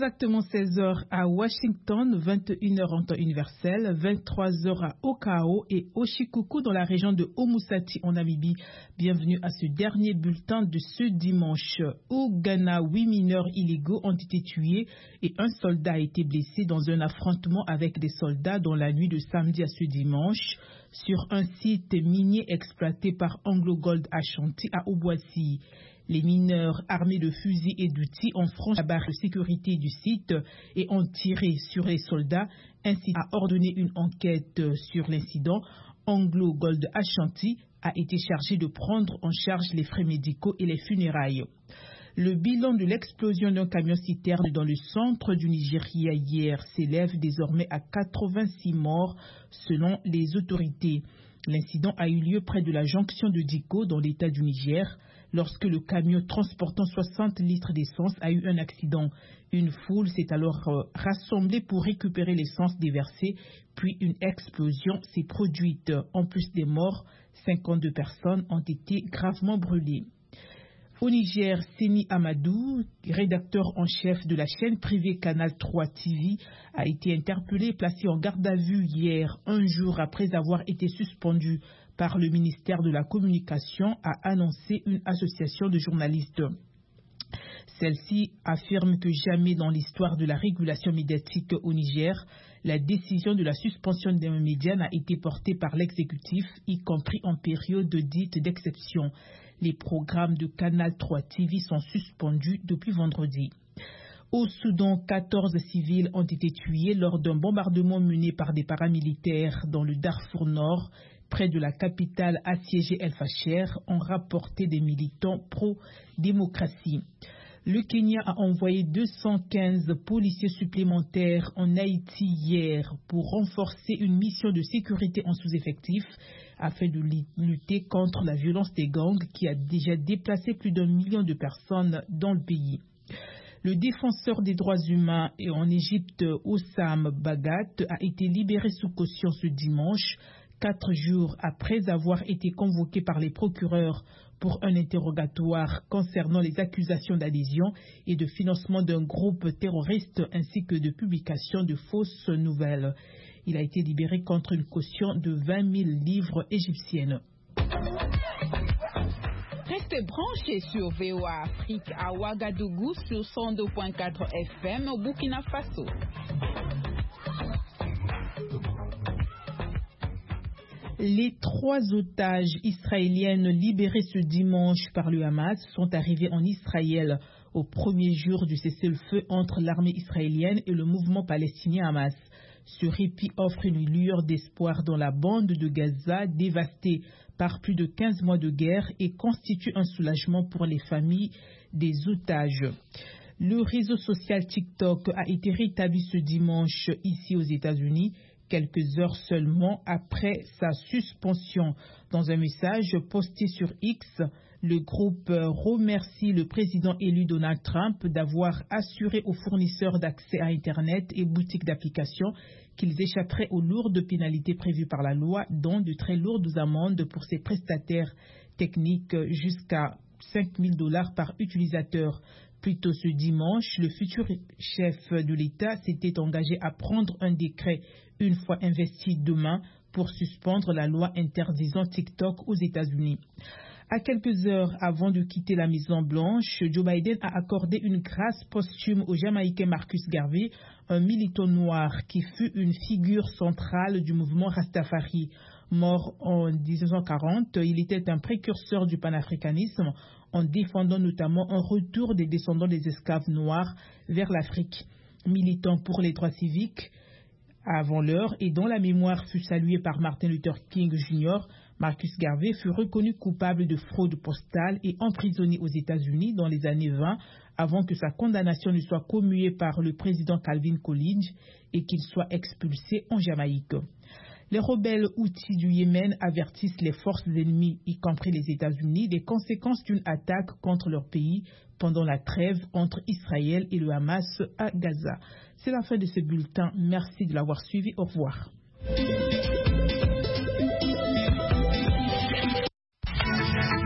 Exactement 16h à Washington, 21h en temps universel, 23h à Okao et Oshikoku dans la région de Omusati en Namibie. Bienvenue à ce dernier bulletin de ce dimanche. Au Ghana, 8 mineurs illégaux ont été tués et un soldat a été blessé dans un affrontement avec des soldats dans la nuit de samedi à ce dimanche sur un site minier exploité par Anglo Gold Ashanti à Obuasi. Les mineurs armés de fusils et d'outils ont franchi la barre de sécurité du site et ont tiré sur les soldats, ainsi a ordonné une enquête sur l'incident. Anglo Gold Ashanti a été chargé de prendre en charge les frais médicaux et les funérailles. Le bilan de l'explosion d'un camion-citerne dans le centre du Nigeria hier s'élève désormais à 86 morts selon les autorités. L'incident a eu lieu près de la jonction de Diko dans l'état du Niger, lorsque le camion transportant 60 litres d'essence a eu un accident. Une foule s'est alors rassemblée pour récupérer l'essence déversée, puis une explosion s'est produite. En plus des morts, 52 personnes ont été gravement brûlées. Au Niger, Seni Amadou, rédacteur en chef de la chaîne privée Canal 3 TV, a été interpellé et placé en garde à vue hier, un jour après avoir été suspendu par le ministère de la Communication, a annoncé une association de journalistes. Celle-ci affirme que jamais dans l'histoire de la régulation médiatique au Niger, la décision de la suspension d'un média n'a été portée par l'exécutif, y compris en période dite d'exception. Les programmes de Canal 3 TV sont suspendus depuis vendredi. Au Soudan, 14 civils ont été tués lors d'un bombardement mené par des paramilitaires dans le Darfour Nord, près de la capitale assiégée El Fasher, ont rapporté des militants pro-démocratie. Le Kenya a envoyé 215 policiers supplémentaires en Haïti hier pour renforcer une mission de sécurité en sous-effectif afin de lutter contre la violence des gangs qui a déjà déplacé plus d'1 million de personnes dans le pays. Le défenseur des droits humains en Égypte, Hossam Bagat, a été libéré sous caution ce dimanche, 4 jours après avoir été convoqué par les procureurs pour un interrogatoire concernant les accusations d'adhésion et de financement d'un groupe terroriste ainsi que de publication de fausses nouvelles. Il a été libéré contre une caution de 20 000 livres égyptiennes. Restez branchés sur VOA Afrique à Ouagadougou sur 102.4 FM au Burkina Faso. Les 3 otages israéliennes libérées ce dimanche par le Hamas sont arrivés en Israël au premier jour du cessez-le-feu entre l'armée israélienne et le mouvement palestinien Hamas. Ce répit offre une lueur d'espoir dans la bande de Gaza dévastée par plus de 15 mois de guerre et constitue un soulagement pour les familles des otages. Le réseau social TikTok a été rétabli ce dimanche ici aux États-Unis, quelques heures seulement après sa suspension. Dans un message posté sur X, le groupe remercie le président élu Donald Trump d'avoir assuré aux fournisseurs d'accès à Internet et boutiques d'applications qu'ils échapperaient aux lourdes pénalités prévues par la loi, dont de très lourdes amendes pour ses prestataires techniques jusqu'à $5 000 par utilisateur. Plus tôt ce dimanche, le futur chef de l'État s'était engagé à prendre un décret une fois investi demain pour suspendre la loi interdisant TikTok aux États-Unis. À quelques heures avant de quitter la Maison-Blanche, Joe Biden a accordé une grâce posthume au Jamaïcain Marcus Garvey, un militant noir qui fut une figure centrale du mouvement Rastafari. Mort en 1940, il était un précurseur du panafricanisme en défendant notamment un retour des descendants des esclaves noirs vers l'Afrique. Militant pour les droits civiques avant l'heure et dont la mémoire fut saluée par Martin Luther King Jr., Marcus Garvey fut reconnu coupable de fraude postale et emprisonné aux États-Unis dans les années 20 avant que sa condamnation ne soit commuée par le président Calvin Coolidge et qu'il soit expulsé en Jamaïque. Les rebelles houthis du Yémen avertissent les forces ennemies, y compris les États-Unis, des conséquences d'une attaque contre leur pays pendant la trêve entre Israël et le Hamas à Gaza. C'est la fin de ce bulletin. Merci de l'avoir suivi. Au revoir.